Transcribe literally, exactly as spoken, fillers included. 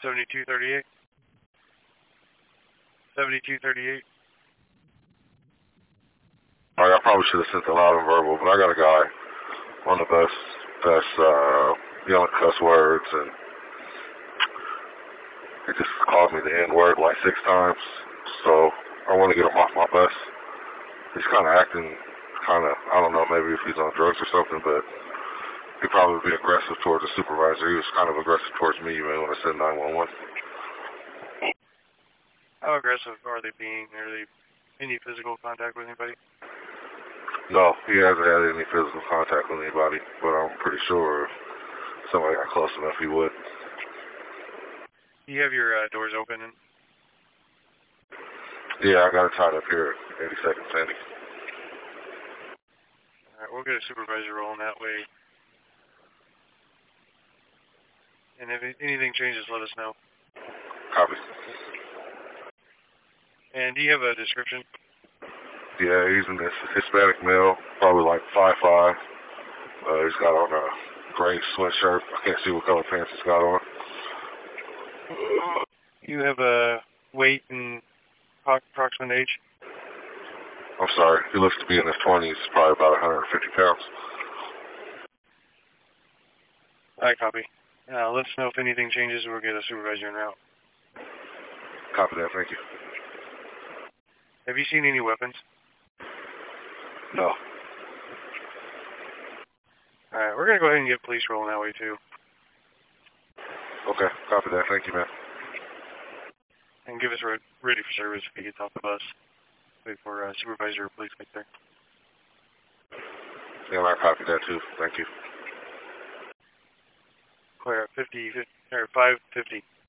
seventy-two thirty-eight. seventy-two thirty-eight. Alright, I probably should have sent the loud and verbal, but I got a guy on the bus that's uh, yelling cuss words, and he just called me the N-word like six times, so I want to get him off my bus. He's kind of acting kind of, I don't know, maybe if he's on drugs or something, but he'd probably be aggressive towards the supervisor. He was kind of aggressive towards me. You may want to send nine one one. How aggressive are they being? Are they any physical contact with anybody? No, he hasn't had any physical contact with anybody, but I'm pretty sure if somebody got close enough, he would. You have your uh, doors open? And... Yeah, I got it tied up here at eighty-second Sandy. Alright, we'll get a supervisor rolling that way. And if anything changes, let us know. Copy. And do you have a description? Yeah, he's a Hispanic male, probably like five five. Uh, he's got on a gray sweatshirt. I can't see what color pants he's got on. You have a weight and approximate age? I'm sorry. He looks to be in his twenties, probably about one hundred fifty pounds. Alright, copy. Uh, let us know if anything changes. We'll get a supervisor en route. Copy that. Thank you. Have you seen any weapons? No. Alright, we're going to go ahead and get police rolling that way, too. Okay, copy that. Thank you, man. And give us re ready for service if he gets off the bus. Wait for uh, supervisor or police right there. Yeah, I copy that, too. Thank you. Clear at fifty, fifty or five fifty.